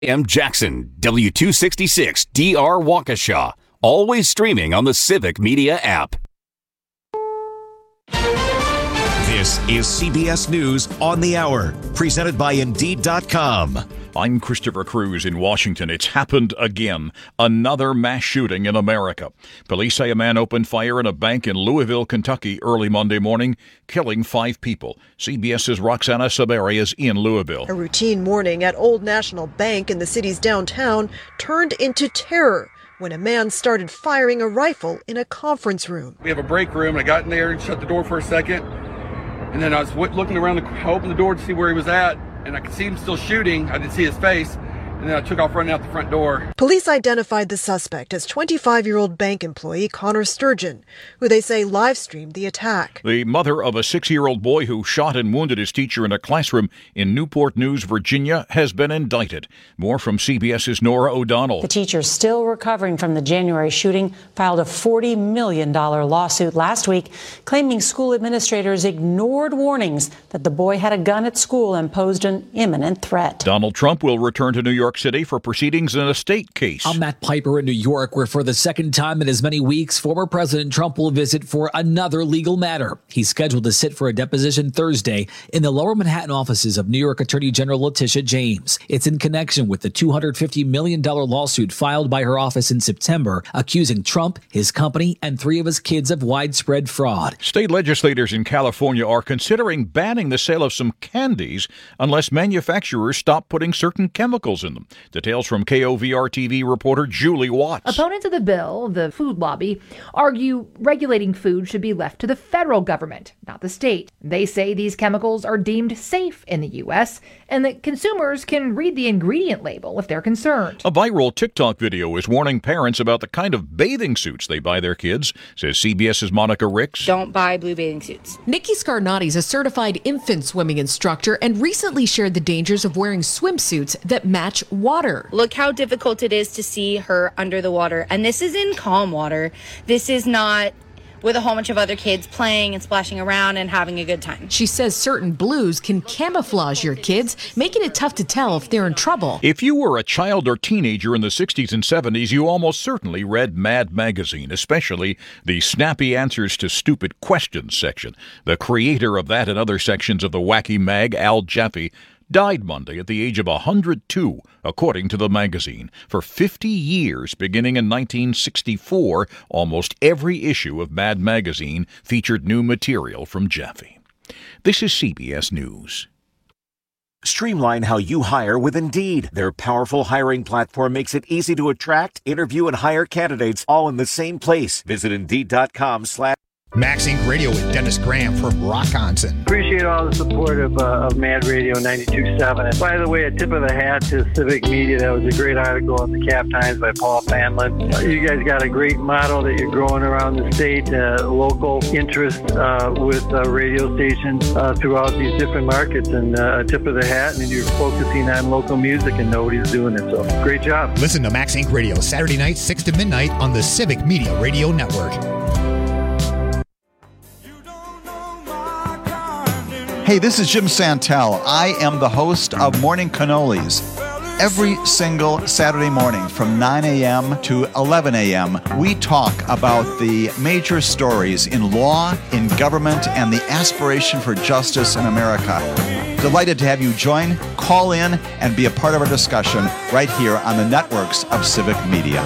M. Jackson, W266 DR Waukesha. Always streaming on the Civic Media app. This is CBS News on the Hour, presented by Indeed.com. I'm Christopher Cruz in Washington. It's happened again. Another mass shooting in America. Police say a man opened fire in a bank in Louisville, Kentucky early Monday morning, killing 5 people. CBS's Roxana Saberi is in Louisville. A routine morning at Old National Bank in the city's downtown turned into terror when a man started firing a rifle in a conference room. We have a break room. I got in there and shut the door for a second. And then I was looking around, I opened the door to see where he was at, and I could see him still shooting. I didn't see his face. And then I took off running out the front door. Police identified the suspect as 25-year-old bank employee Connor Sturgeon, who they say live-streamed the attack. The mother of a 6-year-old boy who shot and wounded his teacher in a classroom in Newport News, Virginia, has been indicted. More from CBS's Nora O'Donnell. The teacher, still recovering from the January shooting, filed a $40 million lawsuit last week, claiming school administrators ignored warnings that the boy had a gun at school and posed an imminent threat. Donald Trump will return to New York City for proceedings in a state case. I'm Matt Piper in New York, where for the second time in as many weeks, former President Trump will visit for another legal matter. He's scheduled to sit for a deposition Thursday in the Lower Manhattan offices of New York Attorney General Letitia James. It's in connection with the $250 million lawsuit filed by her office in September, accusing Trump, his company, and 3 of his kids of widespread fraud. State legislators in California are considering banning the sale of some candies unless manufacturers stop putting certain chemicals in them. Details from KOVR-TV reporter Julie Watts. Opponents of the bill, the food lobby, argue regulating food should be left to the federal government, not the state. They say these chemicals are deemed safe in the U.S. and that consumers can read the ingredient label if they're concerned. A viral TikTok video is warning parents about the kind of bathing suits they buy their kids, says CBS's Monica Ricks. Don't buy blue bathing suits. Nikki Scarnati is a certified infant swimming instructor and recently shared the dangers of wearing swimsuits that match water. Look how difficult it is to see her under the water. And this is in calm water. This is not with a whole bunch of other kids playing and splashing around and having a good time. She says certain blues can camouflage your kids, making it tough to tell if they're in trouble. If you were a child or teenager in the 60s and 70s, you almost certainly read Mad Magazine, especially the Snappy Answers to Stupid Questions section. The creator of that and other sections of the wacky mag, Al Jaffe, died Monday at the age of 102, according to the magazine. For 50 years, beginning in 1964, almost every issue of Mad Magazine featured new material from Jaffe. This is CBS News. Streamline how you hire with Indeed. Their powerful hiring platform makes it easy to attract, interview, and hire candidates all in the same place. Visit Indeed.com/ Max Inc. Radio with Dennis Graham from Rockonson. Appreciate all the support of Mad Radio 92.7. And by the way, a tip of the hat to Civic Media. That was a great article in the Cap Times by Paul Fanlin. You guys got a great model that you're growing around the state, local interest with radio stations throughout these different markets. And a tip of the hat, and you're focusing on local music and nobody's doing it. So great job. Listen to Max Inc. Radio Saturday night, 6 to midnight on the Civic Media Radio Network. Hey, this is Jim Santel. I am the host of Morning Cannolis. Every single Saturday morning from 9 a.m. to 11 a.m., we talk about the major stories in law, in government, and the aspiration for justice in America. Delighted to have you join, call in, and be a part of our discussion right here on the networks of Civic Media.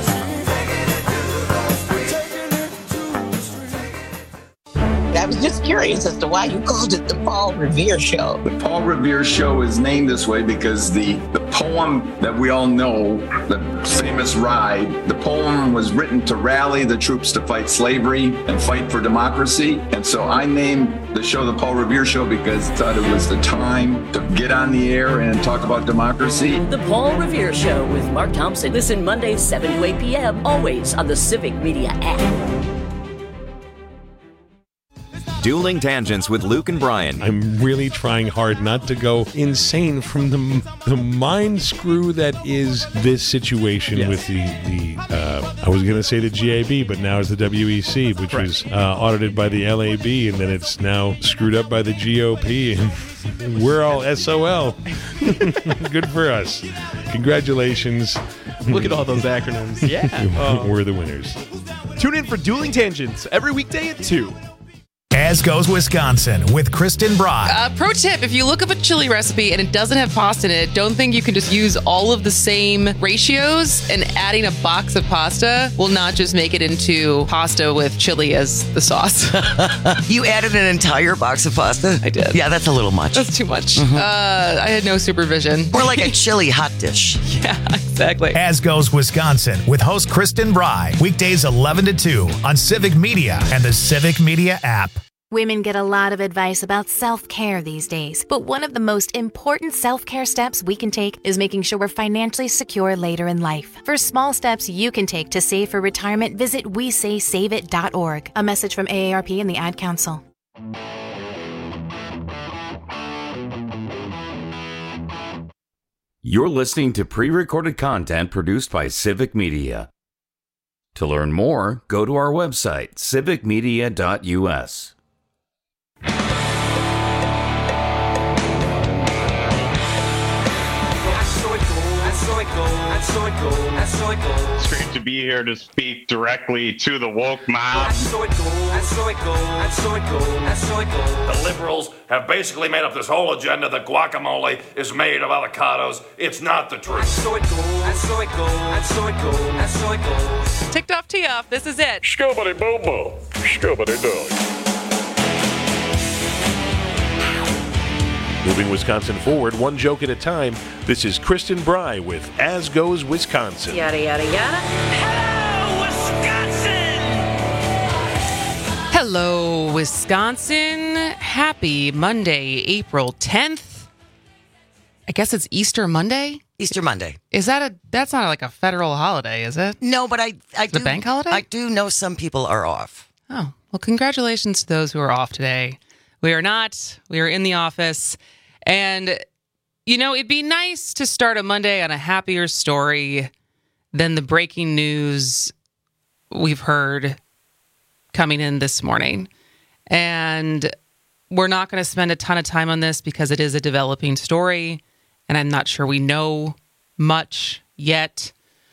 I was just curious as to why you called it the Paul Revere Show. The Paul Revere Show is named this way because the poem that we all know, the famous Ride, the poem was written to rally the troops to fight slavery and fight for democracy. And so I named the show the Paul Revere Show because I thought it was the time to get on the air and talk about democracy. The Paul Revere Show with Mark Thompson. Listen Mondays 7 to 8 p.m. always on the Civic Media app. Dueling Tangents with Luke and Brian. I'm really trying hard not to go insane from the mind screw that is this situation with the I was going to say the GAB, but now it's the WEC, which was audited by the LAB, and then it's now screwed up by the GOP, and we're all SOL. Good for us. Congratulations. Look at all those acronyms. Yeah. We're the winners. Tune in for Dueling Tangents every weekday at 2. As Goes Wisconsin with Kristen Bry. Pro tip, if you look up a chili recipe and it doesn't have pasta in it, don't think you can just use all of the same ratios, and adding a box of pasta will not just make it into pasta with chili as the sauce. You added an entire box of pasta? I did. Yeah, that's a little much. That's too much. I had no supervision. More like a chili hot dish. Yeah, exactly. As Goes Wisconsin with host Kristen Bry. Weekdays 11 to 2 on Civic Media and the Civic Media app. Women get a lot of advice about self-care these days, but one of the most important self-care steps we can take is making sure we're financially secure later in life. For small steps you can take to save for retirement, visit WeSaySaveIt.org. A message from AARP and the Ad Council. You're listening to pre-recorded content produced by Civic Media. To learn more, go to our website, civicmedia.us. It's great to be here to speak directly to the woke mob. The liberals have basically made up this whole agenda that guacamole is made of avocados. It's not the truth. Ticked off, tee off. This is it. Scobity bobo. Scobity dog. Moving Wisconsin forward, one joke at a time. This is Kristen Bry with As Goes Wisconsin. Yada, yada, yada. Hello, Wisconsin. Happy Monday, April 10th. I guess it's Easter Monday? Easter Monday. Is that's not like a federal holiday, is it? No, but I do. A bank holiday? I do know some people are off. Oh, well, congratulations to those who are off today. We are not. We are in the office. And, you know, it'd be nice to start a Monday on a happier story than the breaking news we've heard coming in this morning. And we're not going to spend a ton of time on this because it is a developing story, and I'm not sure we know much yet.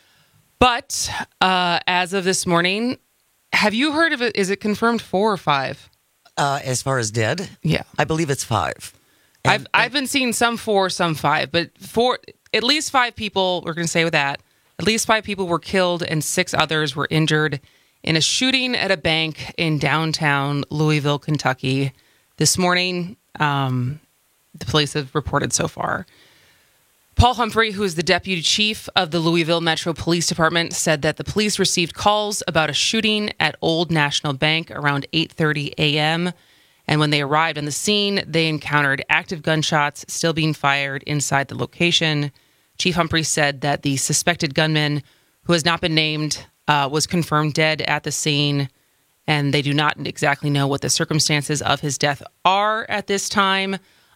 But as of this morning, have you heard of it? Is it confirmed 4 or 5? As far as dead? Yeah. I believe it's 5. I've been seeing some 4, some 5, but at least 5 people, we're going to say with that, at least 5 people were killed and 6 others were injured in a shooting at a bank in downtown Louisville, Kentucky this morning. The police have reported so far. Paul Humphrey, who is the deputy chief of the Louisville Metro Police Department, said that the police received calls about a shooting at Old National Bank around 8:30 a.m., and when they arrived on the scene, they encountered active gunshots still being fired inside the location. Chief Humphrey said that the suspected gunman, who has not been named, was confirmed dead at the scene, and they do not exactly know what the circumstances of his death are at this time,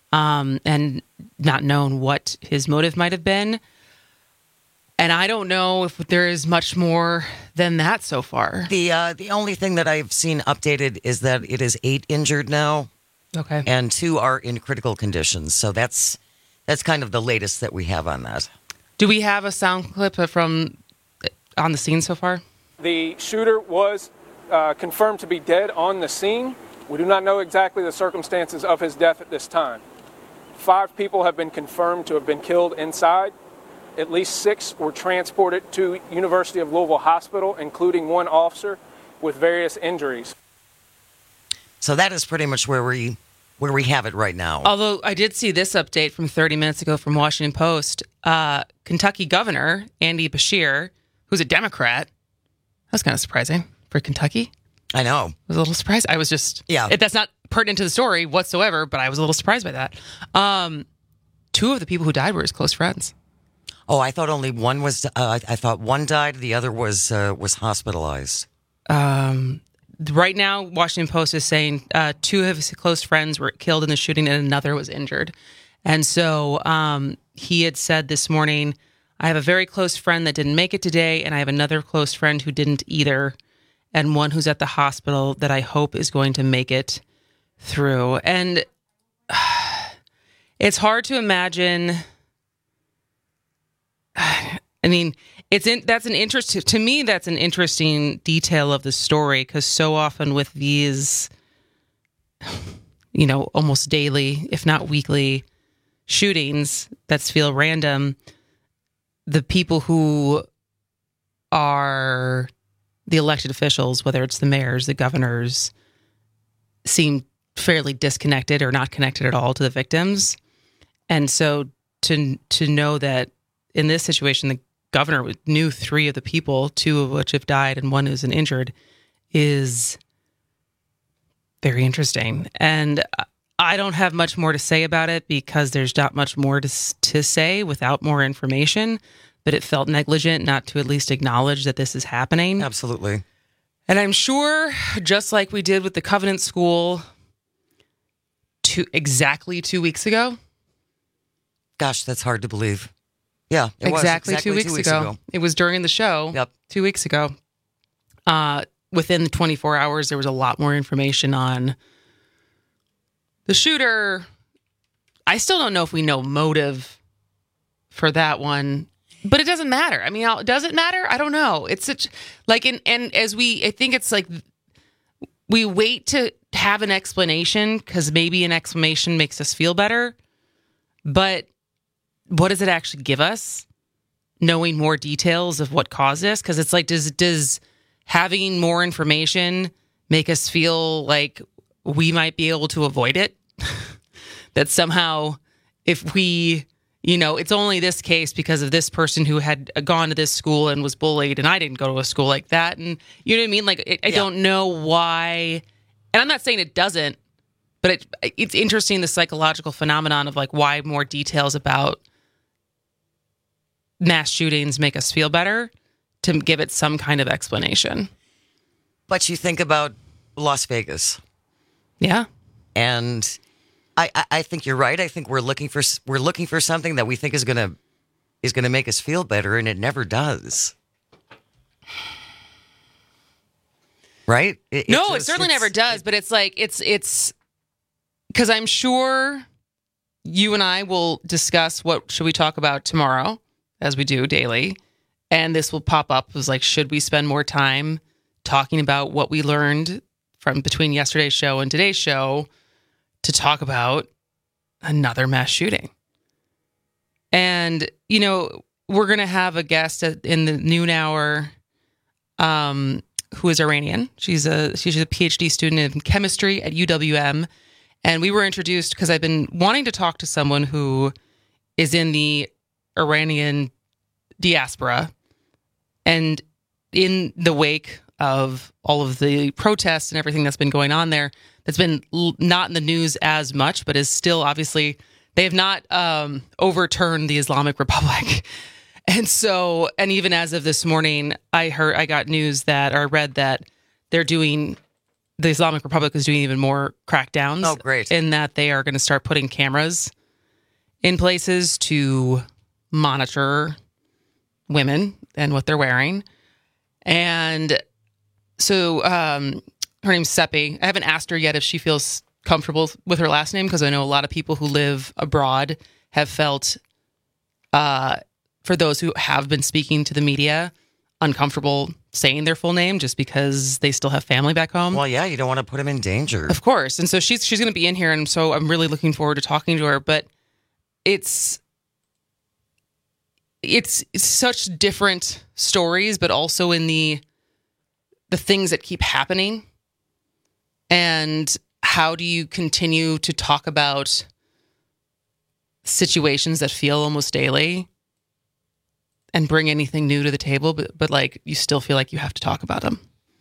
and not known what his motive might have been. And I don't know if there is much more than that so far. The only thing that I've seen updated is that it is 8 injured now. Okay. And 2 are in critical conditions. So that's kind of the latest that we have on that. Do we have a sound clip from on the scene so far? The shooter was confirmed to be dead on the scene. We do not know exactly the circumstances of his death at this time. 5 people have been confirmed to have been killed inside. At least 6 were transported to University of Louisville Hospital, including 1 officer with various injuries. So that is pretty much where we have it right now. Although I did see this update from 30 minutes ago from Washington Post. Kentucky Governor Andy Beshear, who's a Democrat. That's kind of surprising for Kentucky. I know. I was a little surprised. I was just... Yeah. That's not pertinent to the story whatsoever, but I was a little surprised by that. 2 of the people who died were his close friends. Oh, I thought only one was. I thought one died. The other was hospitalized. right now, Washington Post is saying 2 of his close friends were killed in the shooting and another was injured. And so he had said this morning, I have a very close friend that didn't make it today, and I have another close friend who didn't either, and one who's at the hospital that I hope is going to make it through. And it's hard to imagine. I mean, that's an interest to me. That's an interesting detail of the story, because so often with these, almost daily, if not weekly, shootings that feel random, the people who are the elected officials, whether it's the mayors, the governors, seem fairly disconnected or not connected at all to the victims. And so to know that in this situation, the governor knew 3 of the people, 2 of which have died and 1 is injured, is very interesting. And I don't have much more to say about it because there's not much more to say without more information, but it felt negligent not to at least acknowledge that this is happening. Absolutely. And I'm sure, just like we did with the Covenant School exactly 2 weeks ago. Gosh, that's hard to believe. Yeah, it exactly was. 2 weeks ago. It was during the show. Yep. 2 weeks ago. Within the 24 hours, there was a lot more information on the shooter. I still don't know if we know motive for that one, but it doesn't matter. I mean, does it matter? I don't know. It's such I think it's like we wait to have an explanation because maybe an explanation makes us feel better. But what does it actually give us? Knowing more details of what caused this? Because it's like, does having more information make us feel like we might be able to avoid it? That somehow, if we, it's only this case because of this person who had gone to this school and was bullied, and I didn't go to a school like that. And you know what I mean? Like, I don't know why. And I'm not saying it doesn't, but it's interesting, the psychological phenomenon of like why more details about mass shootings make us feel better, to give it some kind of explanation. But you think about Las Vegas. Yeah. And I think you're right. I think we're looking for something that we think is gonna make us feel better, and it never does. Right? It certainly never does. But it's like it's because I'm sure you and I will discuss what should we talk about tomorrow, as we do daily, and this will pop up as like, should we spend more time talking about what we learned from between yesterday's show and today's show to talk about another mass shooting? And, we're going to have a guest in the noon hour who is Iranian. She's a PhD student in chemistry at UWM. And we were introduced because I've been wanting to talk to someone who is in the Iranian diaspora. And in the wake of all of the protests and everything that's been going on there, that's been not in the news as much, but is still obviously, they have not overturned the Islamic Republic. And so, and even as of this morning, I got news read that the Islamic Republic is doing even more crackdowns. Oh, great. In that they are going to start putting cameras in places to monitor women and what they're wearing. And so her name's Seppi. I haven't asked her yet if she feels comfortable with her last name, because I know a lot of people who live abroad have felt, for those who have been speaking to the media, uncomfortable saying their full name just because they still have family back home. Well, yeah, you don't want to put them in danger. Of course. And so she's going to be in here, and so I'm really looking forward to talking to her. But it's such different stories, but also in the things that keep happening. And how do you continue to talk about situations that feel almost daily and bring anything new to the table, but like you still feel like you have to talk about them?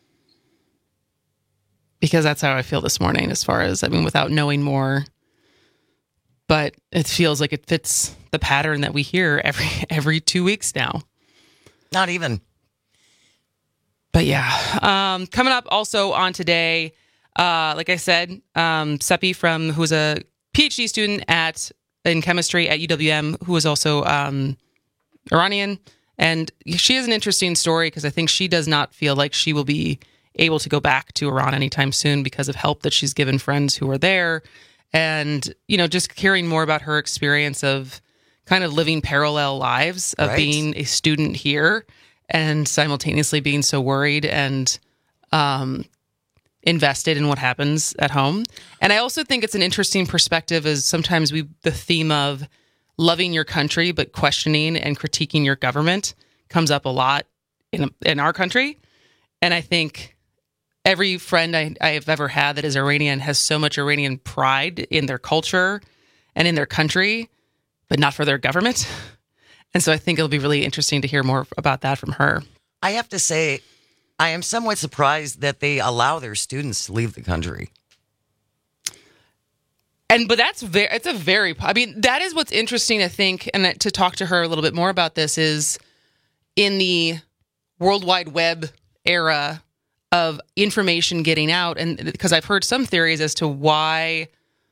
Because that's how I feel this morning, as far as, without knowing more, but it feels like it fits the pattern that we hear every 2 weeks now. Not even. But yeah, coming up also on today, like I said, Seppi who's a PhD student in chemistry at UWM, who is also Iranian. And she has an interesting story because I think she does not feel like she will be able to go back to Iran anytime soon because of help that she's given friends who are there. And, just hearing more about her experience of kind of living parallel lives of being a student here and simultaneously being so worried and invested in what happens at home. And I also think it's an interesting perspective is sometimes the theme of loving your country but questioning and critiquing your government comes up a lot in our country. And I think every friend I have ever had that is Iranian has so much Iranian pride in their culture and in their country, but not for their government. And so I think it'll be really interesting to hear more about that from her. I have to say, I am somewhat surprised that they allow their students to leave the country. But that is what's interesting, I think, and to talk to her a little bit more about this is in the World Wide Web era of information getting out, and because I've heard some theories as to why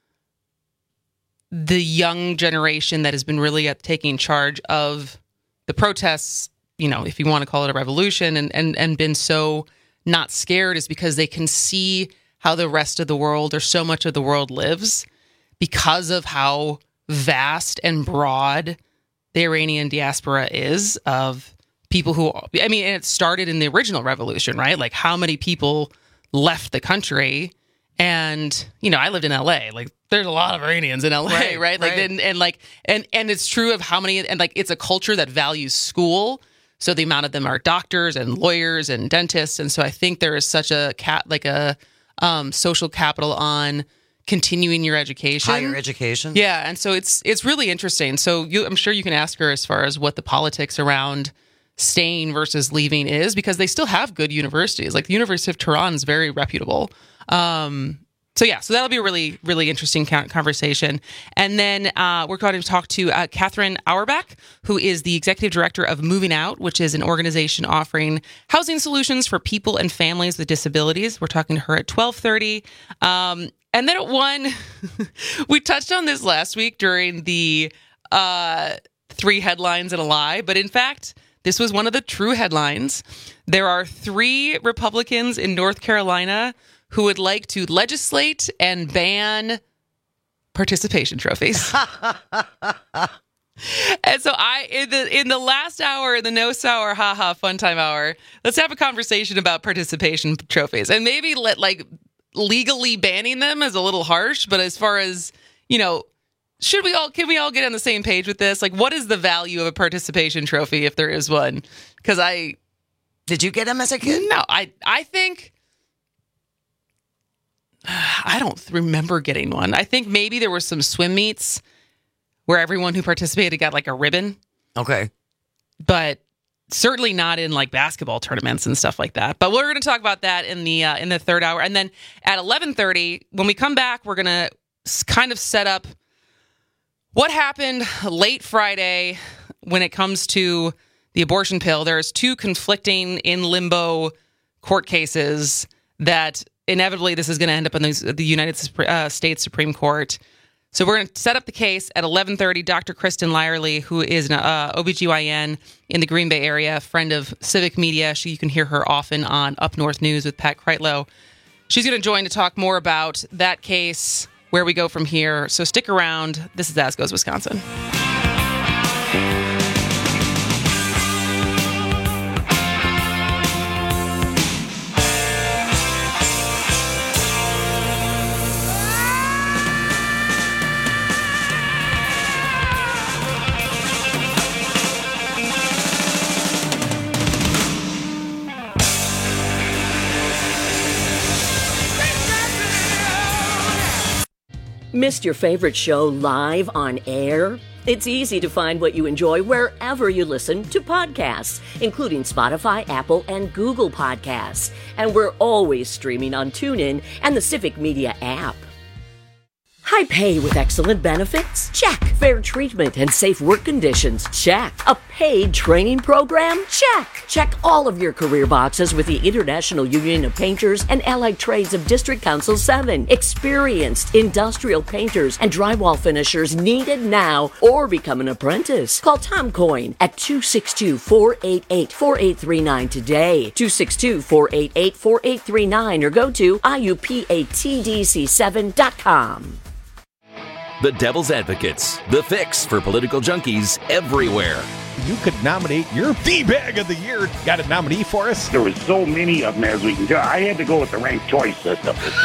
the young generation that has been really taking charge of the protests, if you want to call it a revolution, and been so not scared is because they can see how the rest of the world or so much of the world lives because of how vast and broad the Iranian diaspora is of people who, and it started in the original revolution, right? Like how many people left the country and, I lived in LA, like there's a lot of Iranians in LA, right? Like, and it's true of how many, and like, it's a culture that values school. So the amount of them are doctors and lawyers and dentists. And so I think there is such a social capital on continuing your education. Higher education. Yeah. And so it's really interesting. So I'm sure you can ask her as far as what the politics around staying versus leaving is, because they still have good universities. Like the University of Tehran is very reputable. So that'll be a really, really interesting conversation. And then we're going to talk to Catherine Auerbach, who is the executive director of Moving Out, which is an organization offering housing solutions for people and families with disabilities. We're talking to her at 12:30. And then at 1, we touched on this last week during the 3 headlines and a lie, but in fact, this was one of the true headlines. There are 3 Republicans in North Carolina who would like to legislate and ban participation trophies. And so in the last hour, the no sour, haha, fun time hour, let's have a conversation about participation trophies and maybe legally banning them is a little harsh, but as far as, can we all get on the same page with this? Like, what is the value of a participation trophy if there is one? Because did you get them as a kid? No, I think, I don't remember getting one. I think maybe there were some swim meets where everyone who participated got like a ribbon. Okay. But certainly not in like basketball tournaments and stuff like that. But we're going to talk about that in the third hour. And then at 11:30, when we come back, we're going to kind of set up what happened late Friday when it comes to the abortion pill. There's 2 conflicting in limbo court cases that inevitably this is going to end up in the United States Supreme Court. So we're going to set up the case at 11:30. Dr. Kristen Lyerly, who is an OBGYN in the Green Bay area, friend of Civic Media. You can hear her often on Up North News with Pat Kreitlow. She's going to join to talk more about that case, where we go from here. So stick around. This is As Goes Wisconsin. Missed your favorite show live on air? It's easy to find what you enjoy wherever you listen to podcasts, including Spotify, Apple, and Google Podcasts. And we're always streaming on TuneIn and the Civic Media app. High pay with excellent benefits? Check. Fair treatment and safe work conditions? Check. A paid training program? Check. Check all of your career boxes with the International Union of Painters and Allied Trades of District Council 7. Experienced industrial painters and drywall finishers needed now, or become an apprentice. Call Tom Coyne at 262-488-4839 today. 262-488-4839 or go to IUPATDC7.com. The Devil's Advocates, the fix for political junkies everywhere. You could nominate your D-Bag of the Year. Got a nominee for us? There was so many of them as we can do. I had to go with the ranked choice system. Okay?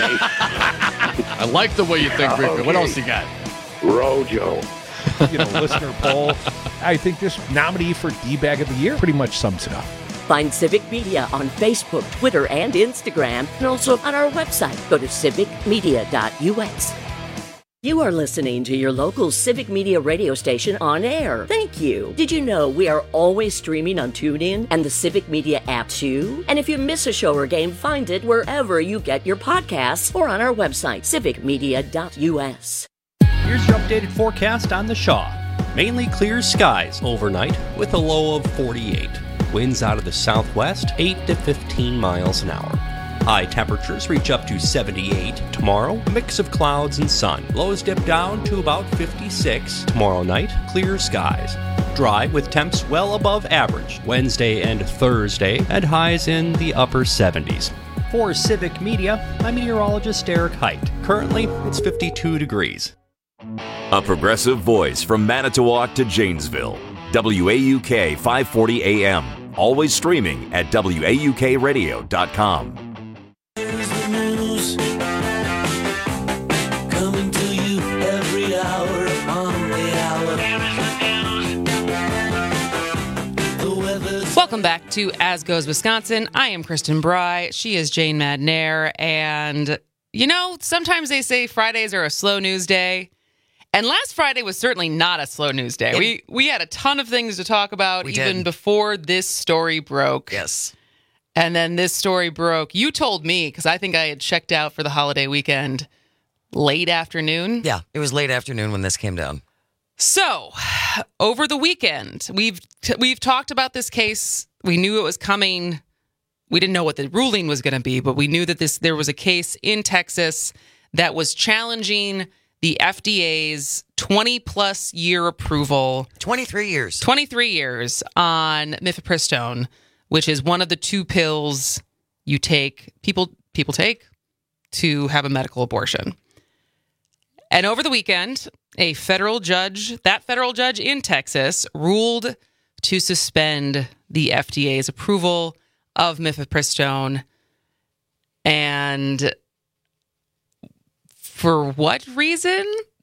I like the way you think, Rico. Okay. What else you got? Rojo. Listener poll. I think this nominee for D-Bag of the Year pretty much sums it up. Find Civic Media on Facebook, Twitter, and Instagram, and also on our website. Go to civicmedia.us. You are listening to your local Civic Media radio station on air. Thank you. Did you know we are always streaming on TuneIn and the Civic Media app too? And if you miss a show or game, find it wherever you get your podcasts or on our website, civicmedia.us. Here's your updated forecast on the Shaw. Mainly clear skies overnight with a low of 48. Winds out of the southwest, 8 to 15 miles an hour. High temperatures reach up to 78 tomorrow, mix of clouds and sun. Lows dip down to about 56 tomorrow night, clear skies. Dry with temps well above average Wednesday and Thursday, and highs in the upper 70s. For Civic Media, I'm meteorologist Eric Height. Currently, it's 52 degrees. A progressive voice from Manitowoc to Janesville. WAUK 540 AM. Always streaming at WAUKradio.com. Here's the news, coming to you every hour on the hour. The weather's... Welcome back to As Goes Wisconsin. I am Kristen Bry. She is Jane Madnair. And, sometimes they say Fridays are a slow news day. And last Friday was certainly not a slow news day. We had a ton of things to talk about even before this story broke. Yes. And then this story broke. You told me, because I think I had checked out for the holiday weekend late afternoon. Yeah, it was late afternoon when this came down. So, over the weekend, we've talked about this case. We knew it was coming. We didn't know what the ruling was going to be, but we knew that there was a case in Texas that was challenging the FDA's 20-plus year approval. 23 years. 23 years on mifepristone, which is one of the two pills you take, people take to have a medical abortion. And over the weekend, a federal judge in Texas ruled to suspend the FDA's approval of mifepristone. And for what reason?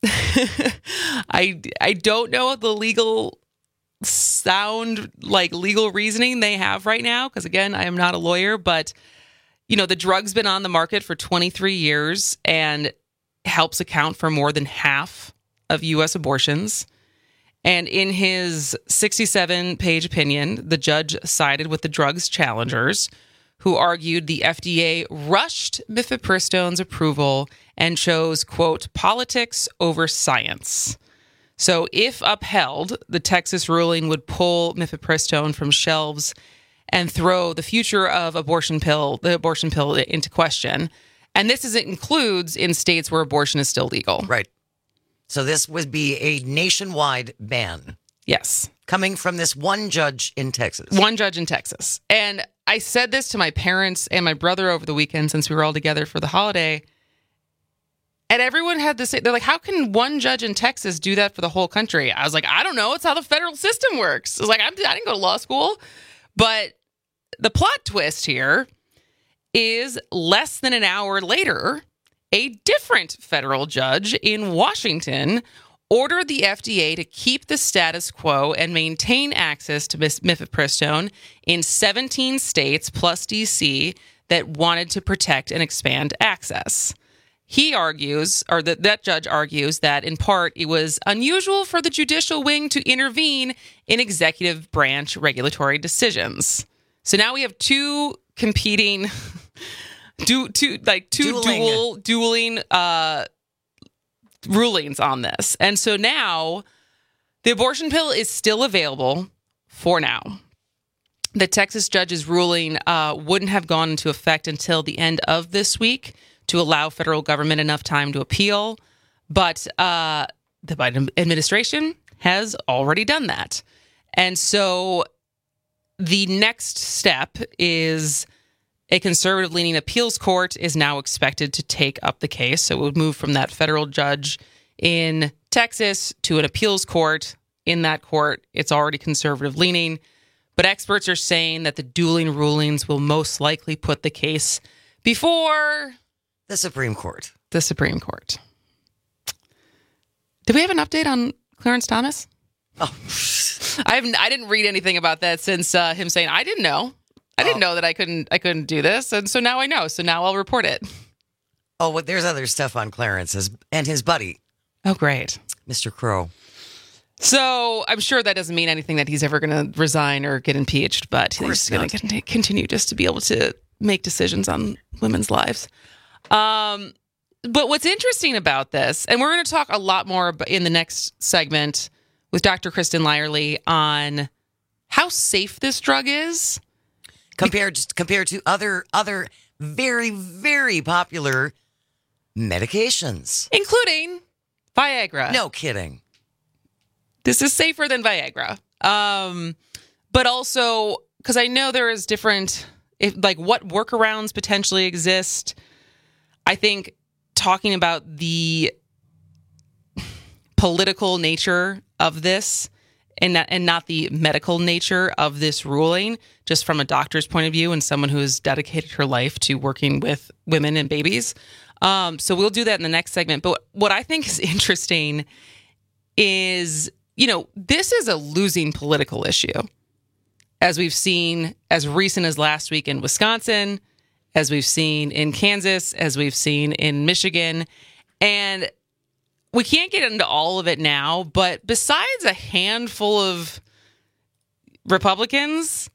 I don't know the legal reasoning they have right now, because again, I am not a lawyer, but the drug's been on the market for 23 years and helps account for more than half of U.S. abortions. And in his 67-page opinion, the judge sided with the drug's challengers, who argued the FDA rushed mifepristone's approval and chose, quote, politics over science. So if upheld, the Texas ruling would pull mifepristone from shelves and throw the future of the abortion pill into question. And this includes in states where abortion is still legal. Right. So this would be a nationwide ban. Yes. Coming from this one judge in Texas. One judge in Texas. And I said this to my parents and my brother over the weekend since we were all together for the holiday. And everyone had to say, they're like, how can one judge in Texas do that for the whole country? I was like, I don't know. It's how the federal system works. I was like, I didn't go to law school. But the plot twist here is less than an hour later, a different federal judge in Washington ordered the FDA to keep the status quo and maintain access to mifepristone in 17 states plus D.C. that wanted to protect and expand access. He argues, or that judge argues, that in part it was unusual for the judicial wing to intervene in executive branch regulatory decisions. So now we have two competing, dueling rulings on this. And so now the abortion pill is still available for now. The Texas judge's ruling wouldn't have gone into effect until the end of this week to allow federal government enough time to appeal. But the Biden administration has already done that. And so the next step is a conservative-leaning appeals court is now expected to take up the case. So it would move from that federal judge in Texas to an appeals court. In that court, it's already conservative-leaning. But experts are saying that the dueling rulings will most likely put the case before the Supreme Court. The Supreme Court. Did we have an update on Clarence Thomas? Oh, I didn't read anything about that since him saying I didn't know. I didn't know that I couldn't do this, and so now I know. So now I'll report it. Oh, well, there's other stuff on Clarence and his buddy. Oh, great, Mr. Crow. So I'm sure that doesn't mean anything that he's ever going to resign or get impeached, but he's going to continue just to be able to make decisions on women's lives. But what's interesting about this, and we're going to talk a lot more in the next segment with Dr. Kristen Lyerly on how safe this drug is compared to other very, very popular medications, including Viagra. No kidding. This is safer than Viagra. But also, because I know there is different, what workarounds potentially exist. I think talking about the political nature of this and not the medical nature of this ruling, just from a doctor's point of view and someone who has dedicated her life to working with women and babies. So we'll do that in the next segment. But what I think is interesting is, this is a losing political issue, as we've seen as recent as last week in Wisconsin, as we've seen in Kansas, as we've seen in Michigan. And we can't get into all of it now, but besides a handful of Republicans,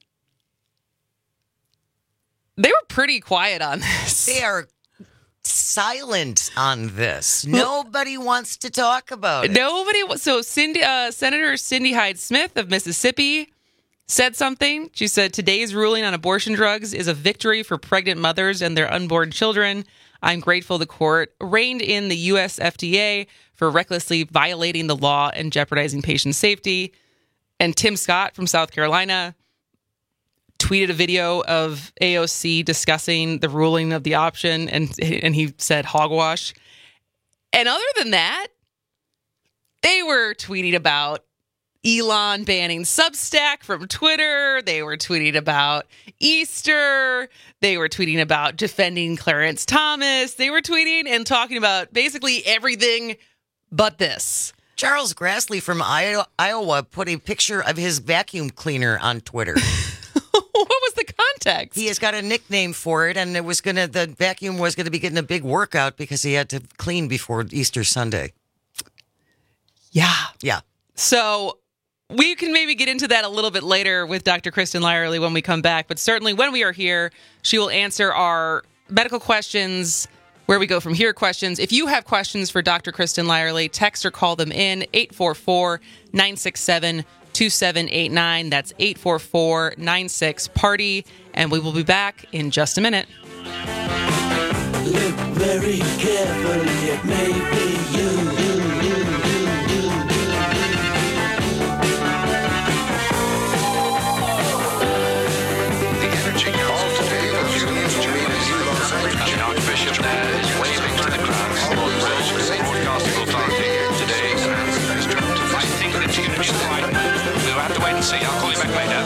they were pretty quiet on this. They are silent on this. Nobody wants to talk about it. So Senator Cindy Hyde-Smith of Mississippi said something. She said, "Today's ruling on abortion drugs is a victory for pregnant mothers and their unborn children. I'm grateful the court reined in the U.S. FDA for recklessly violating the law and jeopardizing patient safety." And Tim Scott from South Carolina tweeted a video of AOC discussing the ruling of the option, and he said hogwash. And other than that, they were tweeting about Elon banning Substack from Twitter. They were tweeting about Easter. They were tweeting about defending Clarence Thomas. They were tweeting and talking about basically everything but this. Charles Grassley from Iowa put a picture of his vacuum cleaner on Twitter. What was the context? He has got a nickname for it, and the vacuum was gonna be getting a big workout because he had to clean before Easter Sunday. Yeah. So we can maybe get into that a little bit later with Dr. Kristen Lyerly when we come back, but certainly when we are here, she will answer our medical questions, where we go from here questions. If you have questions for Dr. Kristen Lyerly, text or call them in 844-967-2789. That's 844-96-PARTY. And we will be back in just a minute. Look very carefully, it may be you. See, I'll call you back later.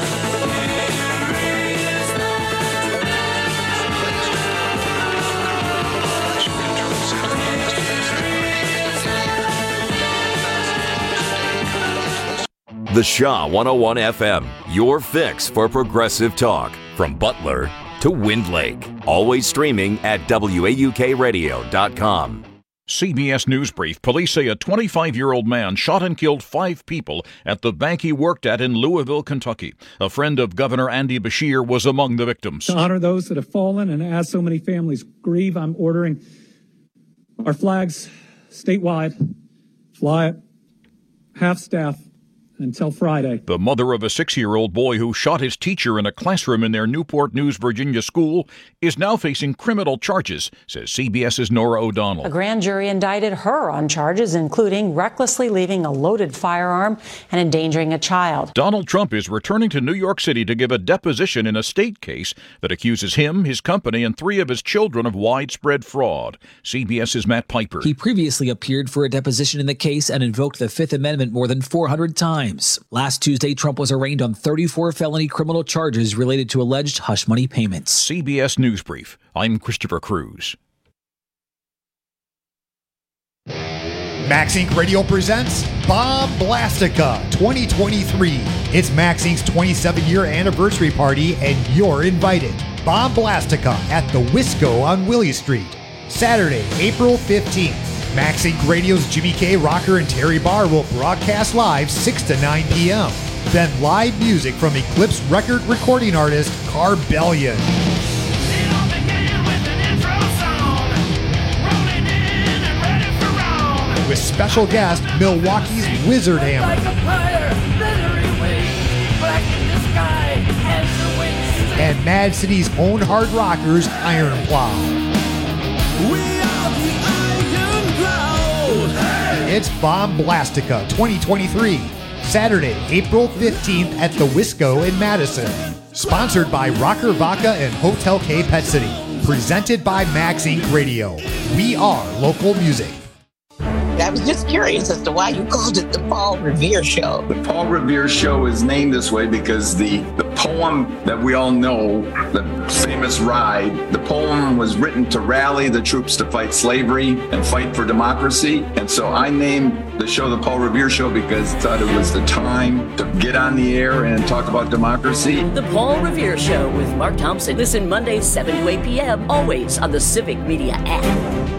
The Shaw 101 FM, your fix for progressive talk. From Butler to Wind Lake. Always streaming at WAUKradio.com. CBS News Brief. Police say a 25-year-old man shot and killed 5 people at the bank he worked at in Louisville, Kentucky. A friend of Governor Andy Beshear was among the victims. To honor those that have fallen and as so many families grieve, I'm ordering our flags statewide, fly half staff until Friday. The mother of a 6-year-old boy who shot his teacher in a classroom in their Newport News, Virginia school is now facing criminal charges, says CBS's Nora O'Donnell. A grand jury indicted her on charges including recklessly leaving a loaded firearm and endangering a child. Donald Trump is returning to New York City to give a deposition in a state case that accuses him, his company, and 3 of his children of widespread fraud. CBS's Matt Piper. He previously appeared for a deposition in the case and invoked the Fifth Amendment more than 400 times. Last Tuesday, Trump was arraigned on 34 felony criminal charges related to alleged hush money payments. CBS News Brief. I'm Christopher Cruz. Max Inc. Radio presents Bomb Blastica 2023. It's Max Inc.'s 27-year anniversary party, and you're invited. Bomb Blastica at the Wisco on Willie Street. Saturday, April 15th. Max Inc. Radio's Jimmy K. Rocker and Terry Barr will broadcast live 6 to 9 p.m. Then live music from Eclipse record recording artist Carbellion. With special guest Milwaukee's Wizard Hammer. And Mad City's own hard rockers Iron Plow. It's Bomb Blastica 2023, Saturday, April 15th at the Wisco in Madison. Sponsored by Rocker Vodka and Hotel K Pet City. Presented by Max Inc. Radio. We are local music. I was just curious as to why you called it the Paul Revere Show. The Paul Revere Show is named this way because the poem that we all know, the famous ride, the poem was written to rally the troops to fight slavery and fight for democracy. And so I named the show the Paul Revere Show because I thought it was the time to get on the air and talk about democracy. The Paul Revere Show with Mark Thompson. Listen Mondays 7 to 8 p.m. always on the Civic Media app.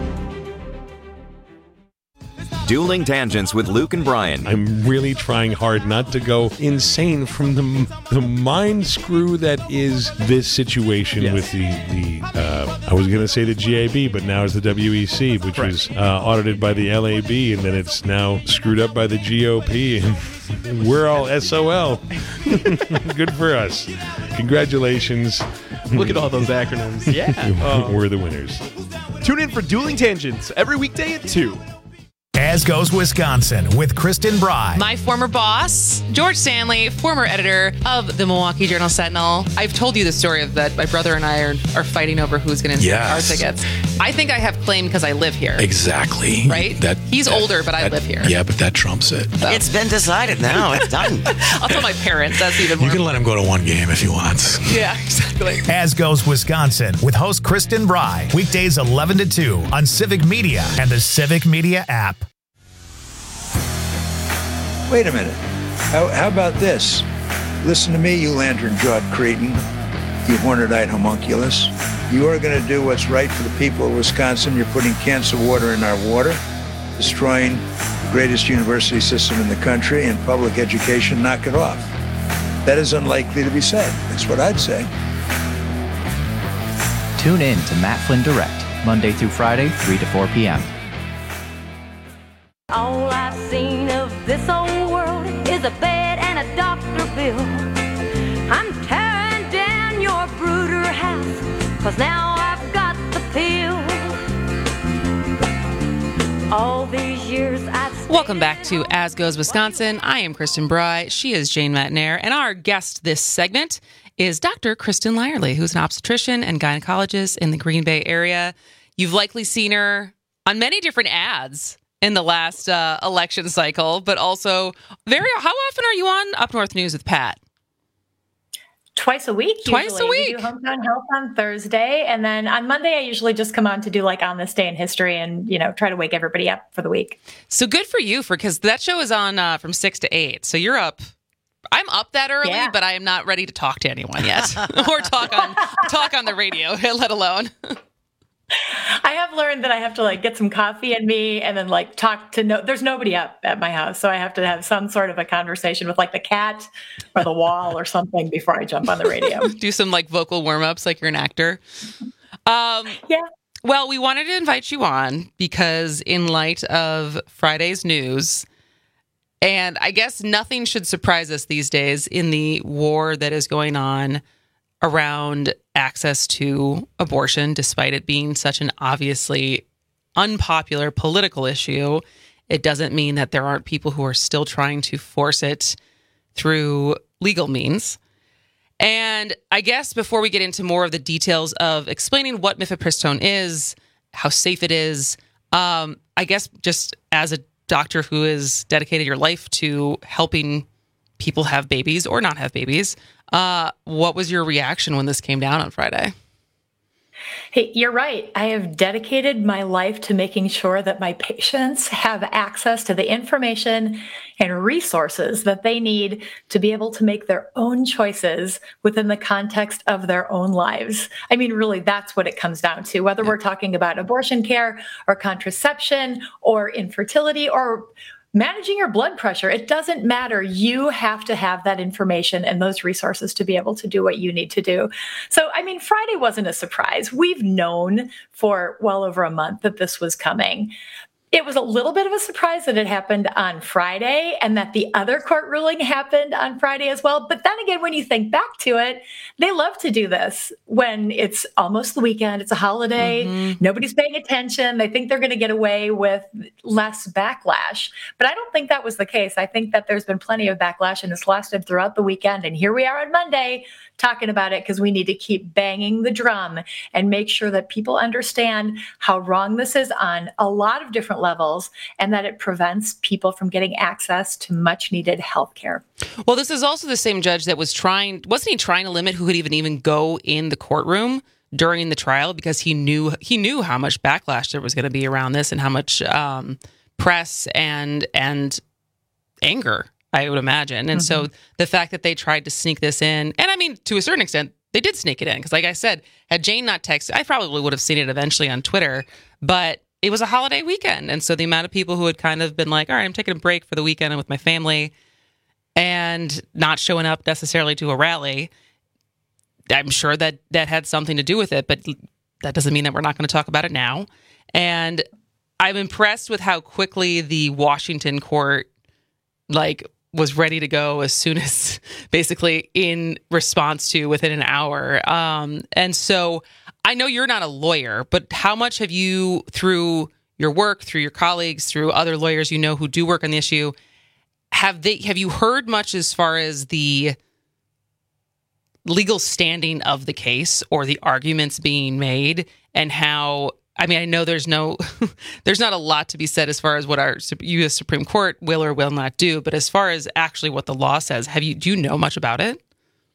Dueling Tangents with Luke and Brian. I'm really trying hard not to go insane from the mind screw that is this situation with the I was going to say the GAB, but now it's the WEC, which was audited by the LAB, and then it's now screwed up by the GOP, and we're all SOL. Good for us. Congratulations. Look at all those acronyms. Yeah. We're the winners. Tune in for Dueling Tangents every weekday at 2. As Goes Wisconsin with Kristen Bry. My former boss, George Stanley, former editor of the Milwaukee Journal-Sentinel. I've told you the story of that my brother and I are fighting over who's going to get our tickets. I think I have claim because I live here. Exactly. Right? He's older, but I live here. Yeah, but that trumps it. So. It's been decided now. It's done. I'll tell my parents. That's even more. You can let him go to one game if he wants. Yeah, exactly. As Goes Wisconsin with host Kristen Bry. Weekdays 11 to 2 on Civic Media and the Civic Media app. Wait a minute. How about this? Listen to me, you lantern-jawed cretin, you horned-eyed homunculus. You are going to do what's right for the people of Wisconsin. You're putting cancer water in our water, destroying the greatest university system in the country and public education. Knock it off. That is unlikely to be said. That's what I'd say. Tune in to Matt Flynn Direct, Monday through Friday, 3 to 4 p.m. All I've seen of this old world is a bed and a doctor bill. I'm tearing down your brooder house, 'cause now I've got the pill. All these years I've... Welcome back to As Goes Wisconsin. I am Kristen Bry. She is Jane Matnair. And our guest this segment is Dr. Kristen Lyerly, who's an obstetrician and gynecologist in the Green Bay area. You've likely seen her on many different ads in the last election cycle, but also how often are you on Up North News with Pat? Twice a week. Twice a week. We do Hometown Health on Thursday, and then on Monday I usually just come on to do like On This Day in History and try to wake everybody up for the week. So good for you because that show is on from 6 to 8. So you're up. I'm up that early, but I am not ready to talk to anyone yet or talk on the radio, let alone. I have learned that I have to get some coffee in me and then talk to there's nobody up at my house. So I have to have some sort of a conversation with the cat or the wall or something before I jump on the radio. Do some vocal warm-ups like you're an actor. Yeah. Well, we wanted to invite you on because in light of Friday's news, and I guess nothing should surprise us these days in the war that is going on around access to abortion, despite it being such an obviously unpopular political issue, it doesn't mean that there aren't people who are still trying to force it through legal means. And I guess before we get into more of the details of explaining what mifepristone is, how safe it is, I guess just as a doctor who has dedicated your life to helping people have babies or not have babies, what was your reaction when this came down on Friday? Hey, you're right. I have dedicated my life to making sure that my patients have access to the information and resources that they need to be able to make their own choices within the context of their own lives. I mean, really, that's what it comes down to, whether we're talking about abortion care or contraception or infertility or managing your blood pressure. It doesn't matter. You have to have that information and those resources to be able to do what you need to do. So, I mean, Friday wasn't a surprise. We've known for well over a month that this was coming. It was a little bit of a surprise that it happened on Friday and that the other court ruling happened on Friday as well. But then again, when you think back to it, they love to do this when it's almost the weekend, it's a holiday, nobody's paying attention. They think they're going to get away with less backlash. But I don't think that was the case. I think that there's been plenty of backlash and it's lasted throughout the weekend. And here we are on Monday talking about it because we need to keep banging the drum and make sure that people understand how wrong this is on a lot of different levels and that it prevents people from getting access to much needed health care. Well, this is also the same judge that wasn't he trying to limit who could even go in the courtroom during the trial because he knew how much backlash there was going to be around this and how much press and anger, I would imagine. And so the fact that they tried to sneak this in, and I mean, to a certain extent, they did sneak it in. Because like I said, had Jane not texted, I probably would have seen it eventually on Twitter. But it was a holiday weekend. And so the amount of people who had kind of been like, all right, I'm taking a break for the weekend and with my family and not showing up necessarily to a rally, I'm sure that had something to do with it. But that doesn't mean that we're not going to talk about it now. And I'm impressed with how quickly the Washington court, was ready to go as soon as basically in response to within an hour. And so I know you're not a lawyer, but how much have you, through your work, through your colleagues, through other lawyers you know who do work on the issue, have you heard much as far as the legal standing of the case or the arguments being made and how, I mean, I know there's not a lot to be said as far as what our U.S. Supreme Court will or will not do, but as far as actually what the law says, do you know much about it?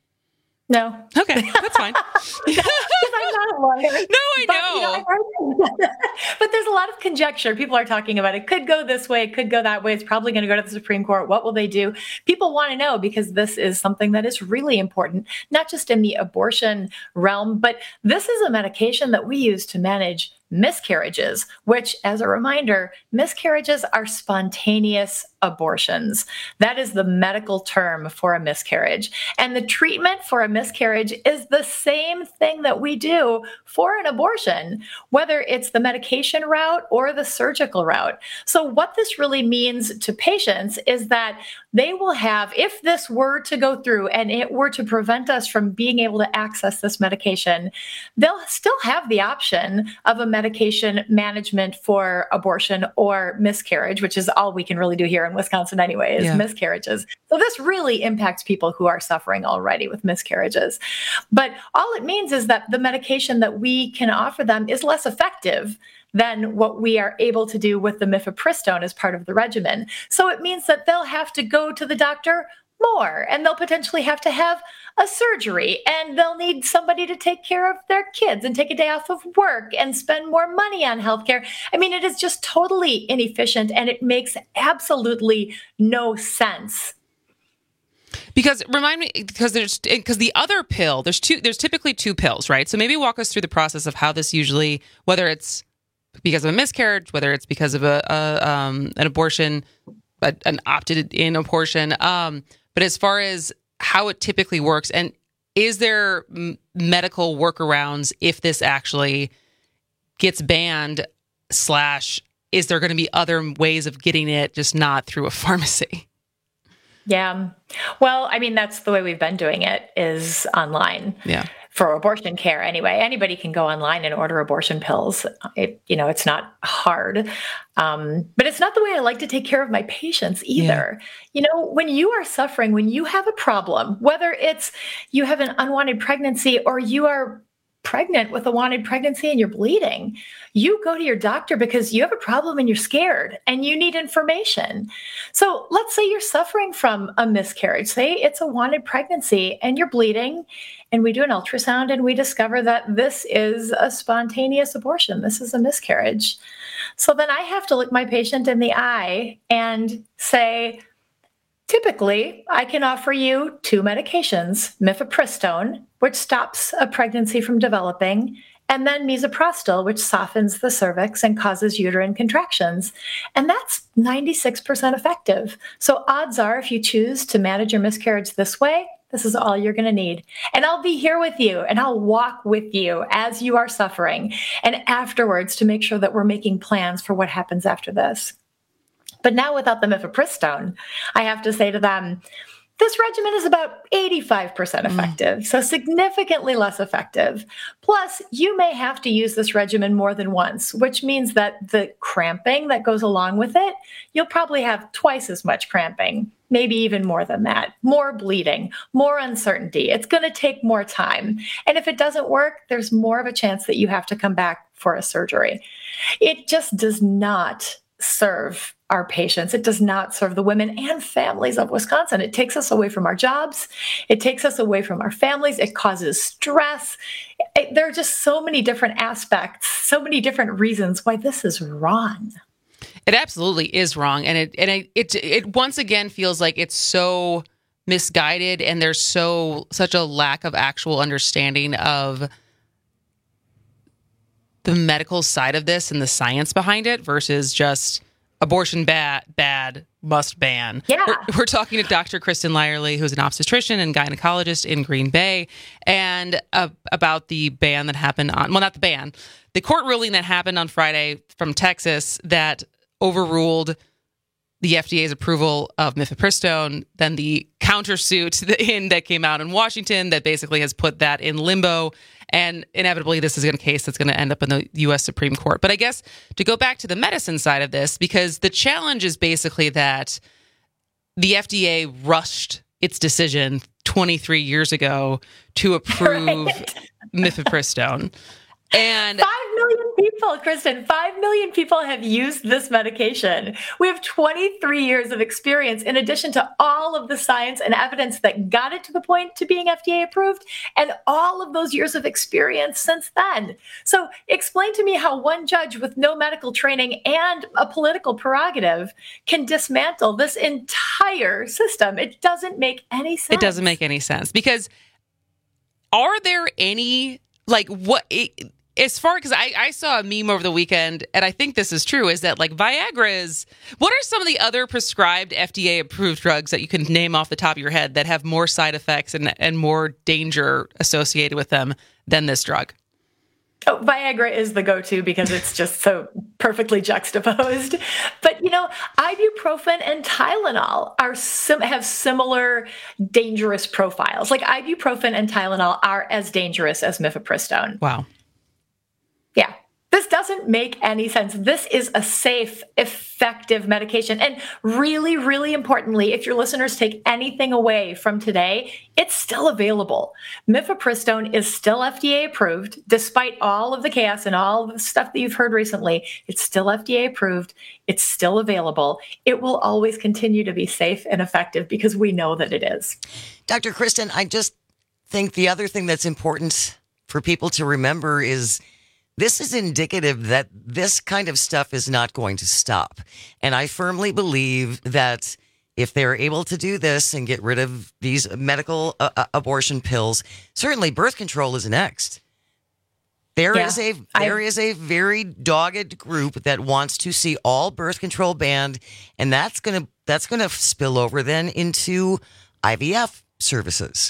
No. Okay, that's fine. Because I'm not a lawyer. No, I know. But there's a lot of conjecture. People are talking about it could go this way, it could go that way. It's probably going to go to the Supreme Court. What will they do? People want to know because this is something that is really important, not just in the abortion realm, but this is a medication that we use to manage miscarriages, which, as a reminder, miscarriages are spontaneous abortions. That is the medical term for a miscarriage. And the treatment for a miscarriage is the same thing that we do for an abortion, whether it's the medication route or the surgical route. So what this really means to patients is that they will have, if this were to go through and it were to prevent us from being able to access this medication, they'll still have the option of a medication management for abortion or miscarriage, which is all we can really do here in Wisconsin anyway, is miscarriages. So this really impacts people who are suffering already with miscarriages. But all it means is that the medication that we can offer them is less effective than what we are able to do with the mifepristone as part of the regimen. So it means that they'll have to go to the doctor more, and they'll potentially have to have a surgery, and they'll need somebody to take care of their kids and take a day off of work and spend more money on healthcare. I mean, it is just totally inefficient, and it makes absolutely no sense. Because because the other pill, there's typically two pills, right? So maybe walk us through the process of how this usually, whether it's because of a miscarriage, whether it's because of an abortion, an opted-in abortion. But as far as how it typically works, and is there medical workarounds if this actually gets banned / is there going to be other ways of getting it, just not through a pharmacy? Yeah. Well, I mean, that's the way we've been doing it, is online. Yeah. For abortion care anyway. Anybody can go online and order abortion pills. It's not hard. But it's not the way I like to take care of my patients either. Yeah. When you are suffering, when you have a problem, whether it's you have an unwanted pregnancy or you are pregnant with a wanted pregnancy and you're bleeding, you go to your doctor because you have a problem and you're scared and you need information. So let's say you're suffering from a miscarriage. Say it's a wanted pregnancy and you're bleeding, and we do an ultrasound and we discover that this is a spontaneous abortion. This is a miscarriage. So then I have to look my patient in the eye and say, typically, I can offer you 2 medications, mifepristone, which stops a pregnancy from developing, and then misoprostol, which softens the cervix and causes uterine contractions. And that's 96% effective. So odds are, if you choose to manage your miscarriage this way, this is all you're going to need. And I'll be here with you and I'll walk with you as you are suffering and afterwards to make sure that we're making plans for what happens after this. But now without the mifepristone, I have to say to them, this regimen is about 85% effective, so significantly less effective. Plus, you may have to use this regimen more than once, which means that the cramping that goes along with it, you'll probably have twice as much cramping, maybe even more than that, more bleeding, more uncertainty. It's going to take more time. And if it doesn't work, there's more of a chance that you have to come back for a surgery. It just does not serve our patients. It does not serve the women and families of Wisconsin. It takes us away from our jobs. It takes us away from our families. It causes stress. There are just so many different aspects, so many different reasons why this is wrong. It absolutely is wrong. And it once again feels like it's so misguided, and there's such a lack of actual understanding of the medical side of this and the science behind it versus just abortion bad, must ban. Yeah. We're talking to Dr. Kristen Lyerly, who's an obstetrician and gynecologist in Green Bay, and about the ban that happened not the ban, the court ruling that happened on Friday from Texas that overruled the FDA's approval of mifepristone, then the countersuit that came out in Washington that basically has put that in limbo. And inevitably, this is a case that's going to end up in the U.S. Supreme Court. But I guess to go back to the medicine side of this, because the challenge is basically that the FDA rushed its decision 23 years ago to approve mifepristone. And 5 million people, Kristen, 5 million people have used this medication. We have 23 years of experience in addition to all of the science and evidence that got it to the point to being FDA approved and all of those years of experience since then. So explain to me how one judge with no medical training and a political prerogative can dismantle this entire system. It doesn't make any sense. It doesn't make any sense because are there any, as far, because I saw a meme over the weekend, and I think this is true, is that Viagra is, what are some of the other prescribed FDA-approved drugs that you can name off the top of your head that have more side effects and more danger associated with them than this drug? Oh, Viagra is the go-to because it's just so perfectly juxtaposed. But, ibuprofen and Tylenol have similar dangerous profiles. Ibuprofen and Tylenol are as dangerous as mifepristone. Wow. Yeah. This doesn't make any sense. This is a safe, effective medication. And really, really importantly, if your listeners take anything away from today, it's still available. Mifepristone is still FDA approved, despite all of the chaos and all of the stuff that you've heard recently. It's still FDA approved. It's still available. It will always continue to be safe and effective because we know that it is. Dr. Kristen, I just think the other thing that's important for people to remember is this is indicative that this kind of stuff is not going to stop. And I firmly believe that if they're able to do this and get rid of these medical abortion pills, certainly birth control is next. There is a very dogged group that wants to see all birth control banned, and that's gonna spill over then into IVF services.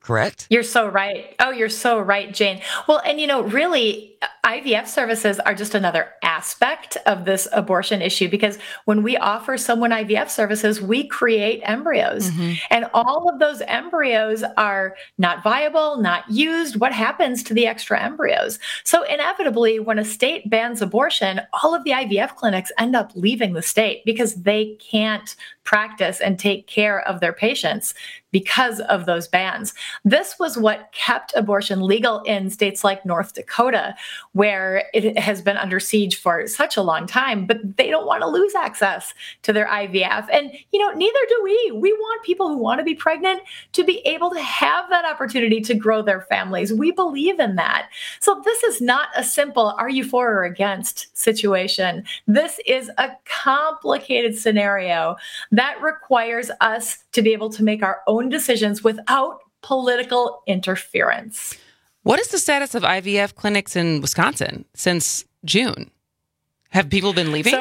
correct? You're so right. Oh, you're so right, Jane. Well, and really, IVF services are just another aspect of this abortion issue, because when we offer someone IVF services, we create embryos. And all of those embryos are not viable, not used. What happens to the extra embryos? So inevitably, when a state bans abortion, all of the IVF clinics end up leaving the state because they can't practice and take care of their patients because of those bans. This was what kept abortion legal in states like North Dakota, where it has been under siege for such a long time, but they don't want to lose access to their IVF. And, neither do we. We want people who want to be pregnant to be able to have that opportunity to grow their families. We believe in that. So this is not a simple, are you for or against situation. This is a complicated scenario that requires us to be able to make our own decisions without political interference. What is the status of IVF clinics in Wisconsin since June? Have people been leaving?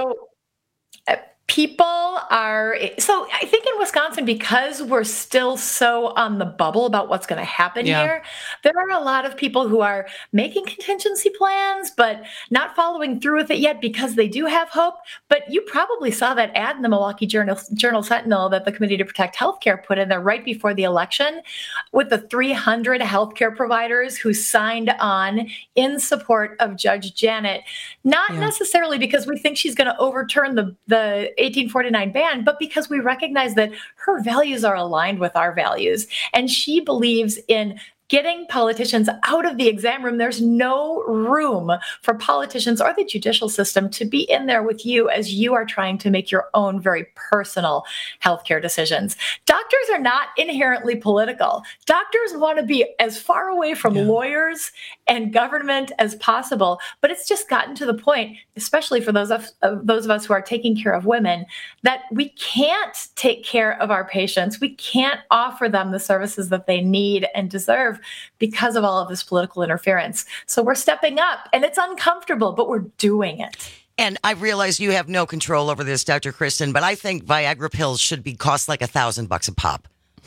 So I think in Wisconsin, because we're still so on the bubble about what's going to happen here, there are a lot of people who are making contingency plans, but not following through with it yet because they do have hope. But you probably saw that ad in the Milwaukee Journal-Sentinel that the Committee to Protect Healthcare put in there right before the election with the 300 healthcare providers who signed on in support of Judge Janet, not necessarily because we think she's going to overturn the 1849 ban, but because we recognize that her values are aligned with our values. And she believes in getting politicians out of the exam room. There's no room for politicians or the judicial system to be in there with you as you are trying to make your own very personal healthcare decisions. Doctors are not inherently political. Doctors want to be as far away from lawyers and government as possible. But it's just gotten to the point, especially for those of us who are taking care of women, that we can't take care of our patients. We can't offer them the services that they need and deserve because of all of this political interference. So we're stepping up, and it's uncomfortable, but we're doing it. And I realize you have no control over this, Dr. Kristen, but I think Viagra pills should cost like $1,000 a pop.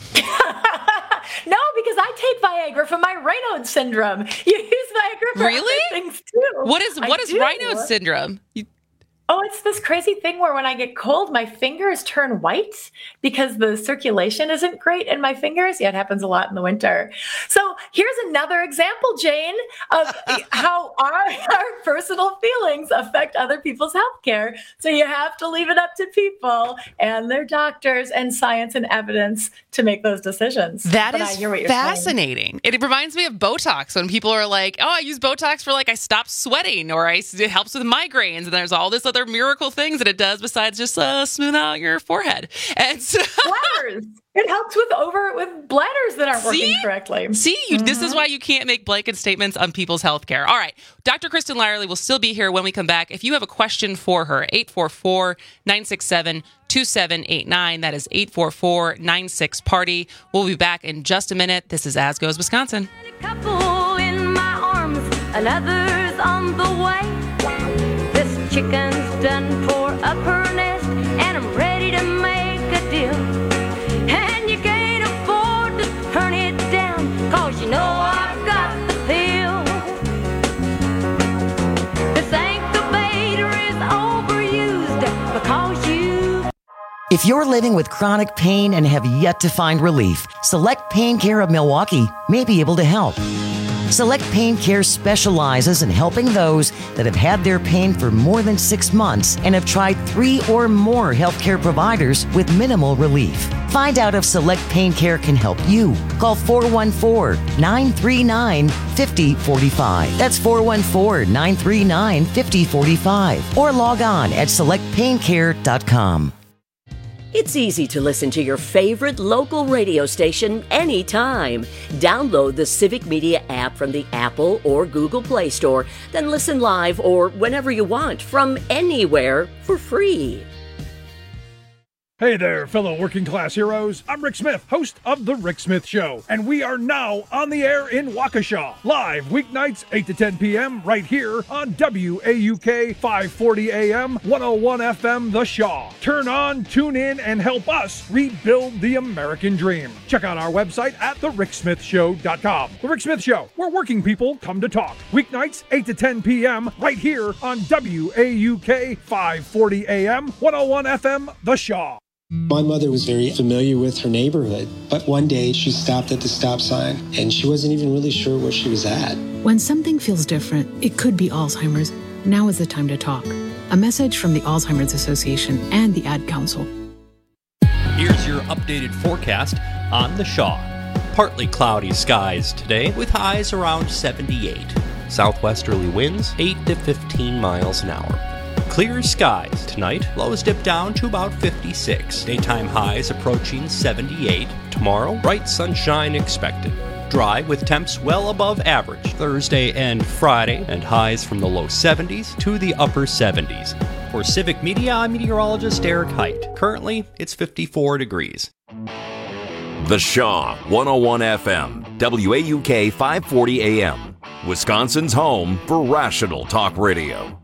No, because I take Viagra for my Raynaud's syndrome. You use Viagra for other things too. What is Raynaud's syndrome? Oh, it's this crazy thing where when I get cold, my fingers turn white because the circulation isn't great in my fingers. Yeah, it happens a lot in the winter. So here's another example, Jane, of how our personal feelings affect other people's healthcare. So you have to leave it up to people and their doctors and science and evidence to make those decisions. That is fascinating. It reminds me of Botox when people are like, oh, I use Botox for I stop sweating, or it helps with migraines, and there's all this other miracle things that it does besides just smooth out your forehead. And so bladders. It helps with bladders that aren't working correctly. See, this is why you can't make blanket statements on people's health care. All right. Dr. Kristen Lyerly will still be here when we come back. If you have a question for her, 844-967-2789. That is 844-96-PARTY. We'll be back in just a minute. This is As Goes Wisconsin. A couple in my arms, another's on the way. This chicken's done tore up her nest, and I'm ready to make a deal. And you can't afford to turn it down, 'cause you know I've got the pill. This incubator is overused because you... If you're living with chronic pain and have yet to find relief, Select Pain Care of Milwaukee may be able to help. Select Pain Care specializes in helping those that have had their pain for more than 6 months and have tried 3 or more healthcare providers with minimal relief. Find out if Select Pain Care can help you. Call 414-939-5045. That's 414-939-5045. Or log on at selectpaincare.com. It's easy to listen to your favorite local radio station anytime. Download the Civic Media app from the Apple or Google Play Store, then listen live or whenever you want from anywhere for free. Hey there, fellow working class heroes. I'm Rick Smith, host of The Rick Smith Show, and we are now on the air in Waukesha, live weeknights 8 to 10 p.m. right here on WAUK 540 AM, 101 FM, The Shaw. Turn on, tune in, and help us rebuild the American dream. Check out our website at thericksmithshow.com. The Rick Smith Show, where working people come to talk. Weeknights 8 to 10 p.m. right here on WAUK 540 AM, 101 FM, The Shaw. My mother was very familiar with her neighborhood, but one day she stopped at the stop sign and she wasn't even really sure where she was at. When something feels different, it could be Alzheimer's. Now is the time to talk. A message from the Alzheimer's Association and the Ad Council. Here's your updated forecast on the Shaw. Partly cloudy skies today with highs around 78. Southwesterly winds 8 to 15 miles an hour. Clear skies tonight, lows dip down to about 56. Daytime highs approaching 78. Tomorrow, bright sunshine expected. Dry with temps well above average Thursday and Friday, and highs from the low 70s to the upper 70s. For Civic Media, I'm meteorologist Eric Height. Currently, it's 54 degrees. The Shaw, 101 FM, WAUK 540 AM, Wisconsin's home for rational talk radio.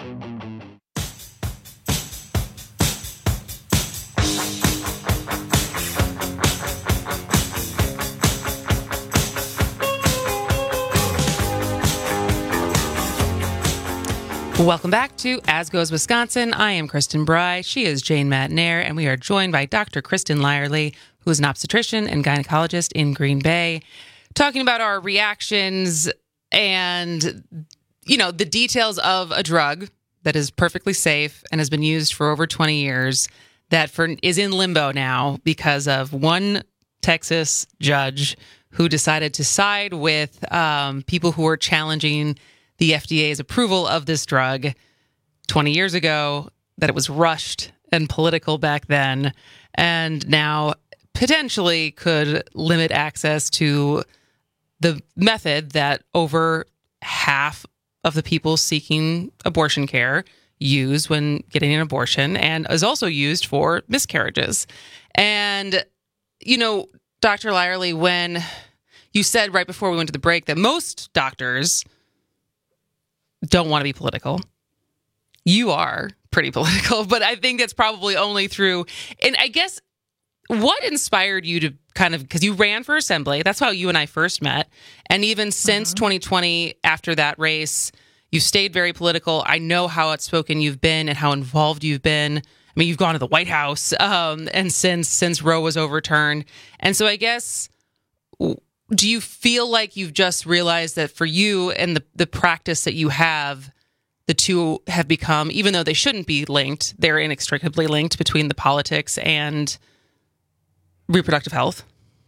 Welcome back to As Goes Wisconsin. I am Kristen Bry. She is Jane Matnair, and we are joined by Dr. Kristen Lyerly, who is an obstetrician and gynecologist in Green Bay, talking about our reactions and, you know, the details of a drug that is perfectly safe and has been used for over 20 years that is in limbo now because of one Texas judge who decided to side with people who are challenging the FDA's approval of this drug 20 years ago, that it was rushed and political back then, and now potentially could limit access to the method that over half of the people seeking abortion care use when getting an abortion, and is also used for miscarriages. And, you know, Dr. Lyerly, when you said right before we went to the break that most doctors don't want to be political. You are pretty political, but I think that's probably only through, and I guess what inspired you to kind of, because you ran for assembly, that's how you and I first met, and even since 2020, after that race, you stayed very political. I know how outspoken you've been and how involved you've been. I mean, you've gone to the White House, and since Roe was overturned. And so I guess, do you feel like you've just realized that for you and the practice that you have, the two have become, even though they shouldn't be linked, they're inextricably linked between the politics and reproductive health?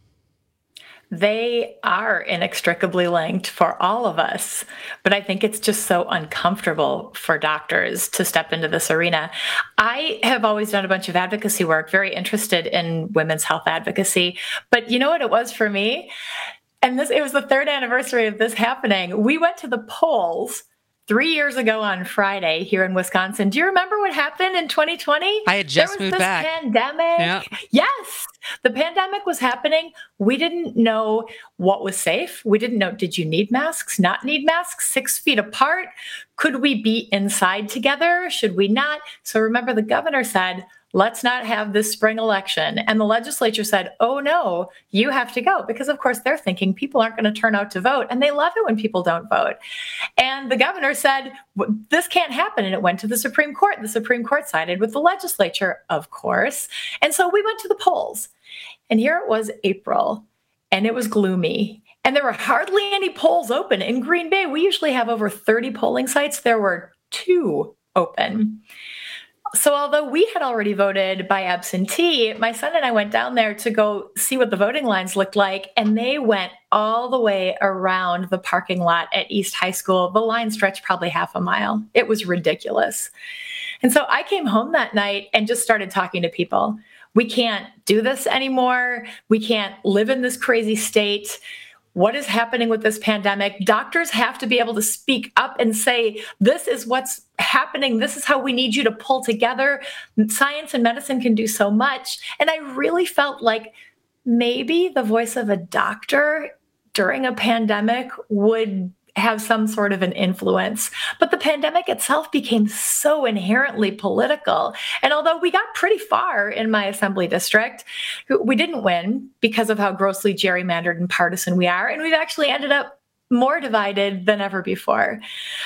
They are inextricably linked for all of us, but I think it's just so uncomfortable for doctors to step into this arena. I have always done a bunch of advocacy work, very interested in women's health advocacy, but you know what it was for me? And it was the third anniversary of this happening. We went to the polls 3 years ago on Friday here in Wisconsin. Do you remember what happened in 2020? I had just moved back. There was this pandemic. Yeah. Yes, the pandemic was happening. We didn't know what was safe. We didn't know, did you need masks, not need masks, 6 feet apart? Could we be inside together? Should we not? So remember, the governor said, let's not have this spring election. And the legislature said, oh no, you have to go. Because of course they're thinking people aren't going to turn out to vote. And they love it when people don't vote. And the governor said, this can't happen. And it went to the Supreme Court. The Supreme Court sided with the legislature, of course. And so we went to the polls. And here it was April, and it was gloomy. And there were hardly any polls open. In Green Bay, we usually have over 30 polling sites. There were 2 open. So although we had already voted by absentee, my son and I went down there to go see what the voting lines looked like, and they went all the way around the parking lot at East High School. The line stretched probably half a mile. It was ridiculous. And so I came home that night and just started talking to people. We can't do this anymore. We can't live in this crazy state. what is happening with this pandemic. Doctors have to be able to speak up and say, this is what's happening. This is how we need you to pull together. Science and medicine can do so much. And I really felt like maybe the voice of a doctor during a pandemic would have some sort of an influence. But the pandemic itself became so inherently political. And although we got pretty far in my assembly district, we didn't win because of how grossly gerrymandered and partisan we are. And we've actually ended up more divided than ever before.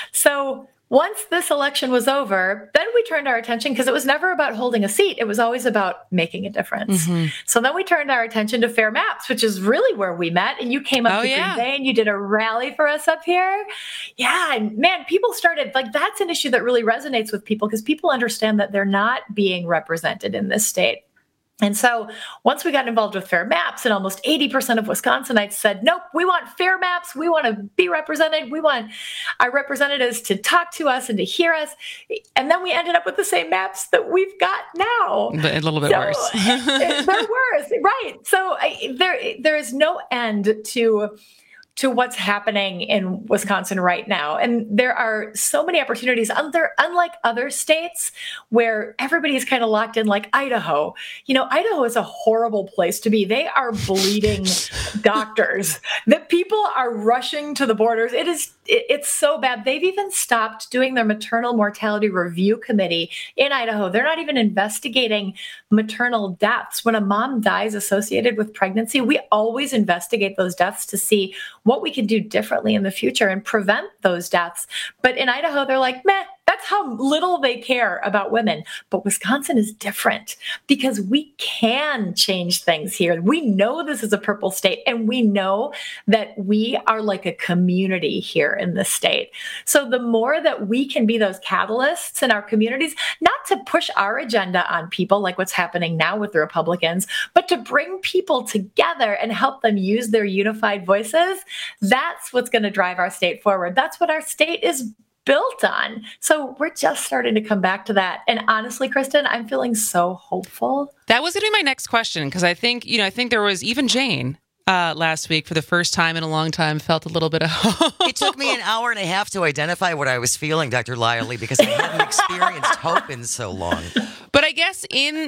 So once this election was over, then we turned our attention, because it was never about holding a seat. It was always about making a difference. So then we turned our attention to Fair Maps, which is really where we met. And you came up to Green Bay and you did a rally for us up here. Yeah. And man, people started, like, that's an issue that really resonates with people, because people understand that they're not being represented in this state. And so once we got involved with Fair Maps, and almost 80% of Wisconsinites said, nope, we want fair maps. We want to be represented. We want our representatives to talk to us and to hear us. And then we ended up with the same maps that we've got now. But a little bit worse. They're worse. Right. So there is no end to what's happening in Wisconsin right now. And there are so many opportunities, unlike other states where everybody is kind of locked in, like Idaho. You know, Idaho is a horrible place to be. They are bleeding doctors. The people are rushing to the borders. It's so bad. They've even stopped doing their maternal mortality review committee in Idaho. They're not even investigating maternal deaths. When a mom dies associated with pregnancy, we always investigate those deaths to see what we can do differently in the future and prevent those deaths. But in Idaho, they're like, meh, that's how little they care about women. But Wisconsin is different, because we can change things here. We know this is a purple state, and we know that we are like a community here in this state. So the more that we can be those catalysts in our communities, not to push our agenda on people like what's happening now with the Republicans, but to bring people together and help them use their unified voices, that's what's going to drive our state forward. That's what our state is built on. So we're just starting to come back to that. And honestly, Kristen, I'm feeling so hopeful. That was going to be my next question, because I think there was even Jane last week for the first time in a long time felt a little bit of hope. It took me an hour and a half to identify what I was feeling, Dr. Lively, because I hadn't experienced hope in so long. But I guess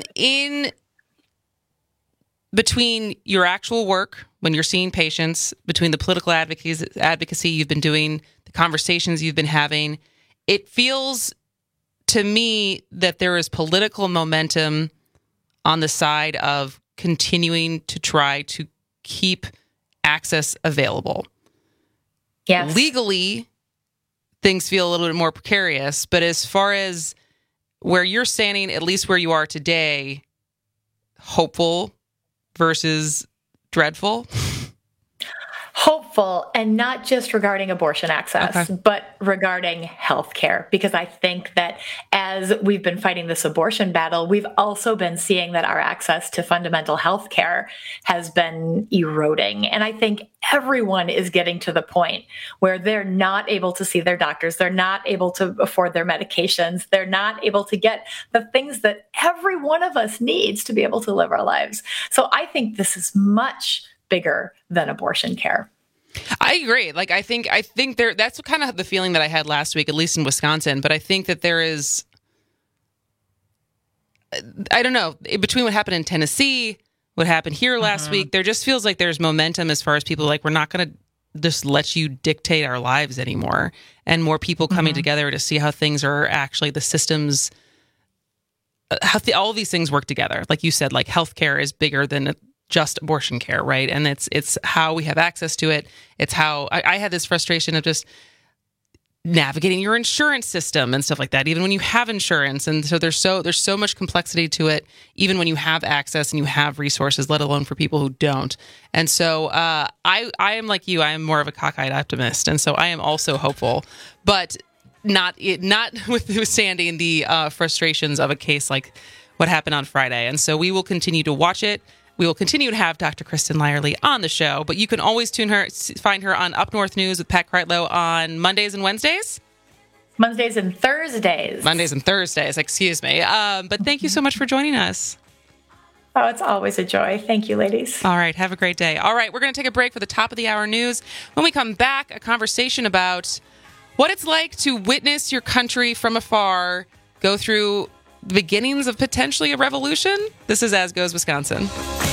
in between your actual work, when you're seeing patients, between the political advocacy you've been doing, the conversations you've been having, it feels to me that there is political momentum on the side of continuing to try to keep access available. Yes. Legally, things feel a little bit more precarious, but as far as where you're standing, at least where you are today, hopeful versus dreadful? Hopeful, and not just regarding abortion access, but regarding healthcare, because I think that as we've been fighting this abortion battle, we've also been seeing that our access to fundamental healthcare has been eroding. And I think everyone is getting to the point where they're not able to see their doctors. They're not able to afford their medications. They're not able to get the things that every one of us needs to be able to live our lives. So I think this is much bigger than abortion care. I agree. Like, I think there, that's kind of the feeling that I had last week, at least in Wisconsin. But I think that there is, I don't know, between what happened in Tennessee, what happened here last week, there just feels like there's momentum as far as people like, we're not going to just let you dictate our lives anymore. And more people coming together to see how things are actually, the systems, how all of these things work together. Like you said, like healthcare is bigger than just abortion care, right? And it's how we have access to it. It's how I had this frustration of just navigating your insurance system and stuff like that, even when you have insurance. And so there's so much complexity to it, even when you have access and you have resources, let alone for people who don't. And so I am like you. I am more of a cockeyed optimist, and so I am also hopeful, but not withstanding the frustrations of a case like what happened on Friday. And so we will continue to watch it. We will continue to have Dr. Kristen Lyerly on the show, but you can always find her on Up North News with Pat Kreitlow on Mondays and Wednesdays? Mondays and Thursdays. Excuse me. But thank you so much for joining us. Oh, it's always a joy. Thank you, ladies. All right. Have a great day. All right. We're going to take a break for the top of the hour news. When we come back, a conversation about what it's like to witness your country from afar go through the beginnings of potentially a revolution. This is As Goes Wisconsin.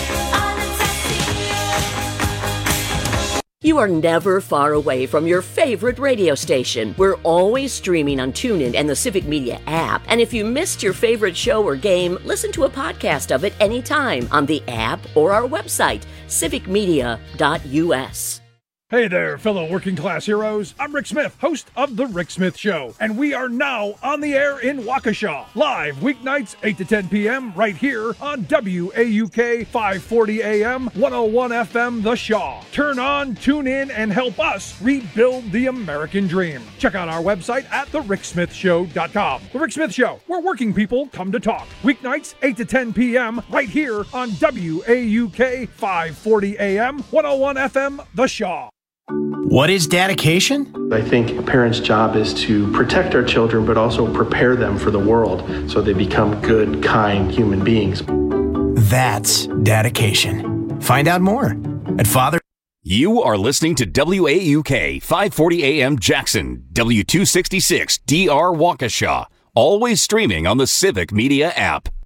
You are never far away from your favorite radio station. We're always streaming on TuneIn and the Civic Media app. And if you missed your favorite show or game, listen to a podcast of it anytime on the app or our website, civicmedia.us. Hey there, fellow working class heroes. I'm Rick Smith, host of The Rick Smith Show, and we are now on the air in Waukesha, live weeknights 8 to 10 p.m. right here on WAUK 540 AM, 101 FM, The Shaw. Turn on, tune in, and help us rebuild the American dream. Check out our website at thericksmithshow.com. The Rick Smith Show, where working people come to talk. Weeknights 8 to 10 p.m. right here on WAUK 540 AM, 101 FM, The Shaw. What is dedication? I think a parent's job is to protect our children, but also prepare them for the world so they become good, kind human beings. That's dedication. Find out more at Father. You are listening to WAUK 540 AM Jackson, W266 DR Waukesha, always streaming on the Civic Media app.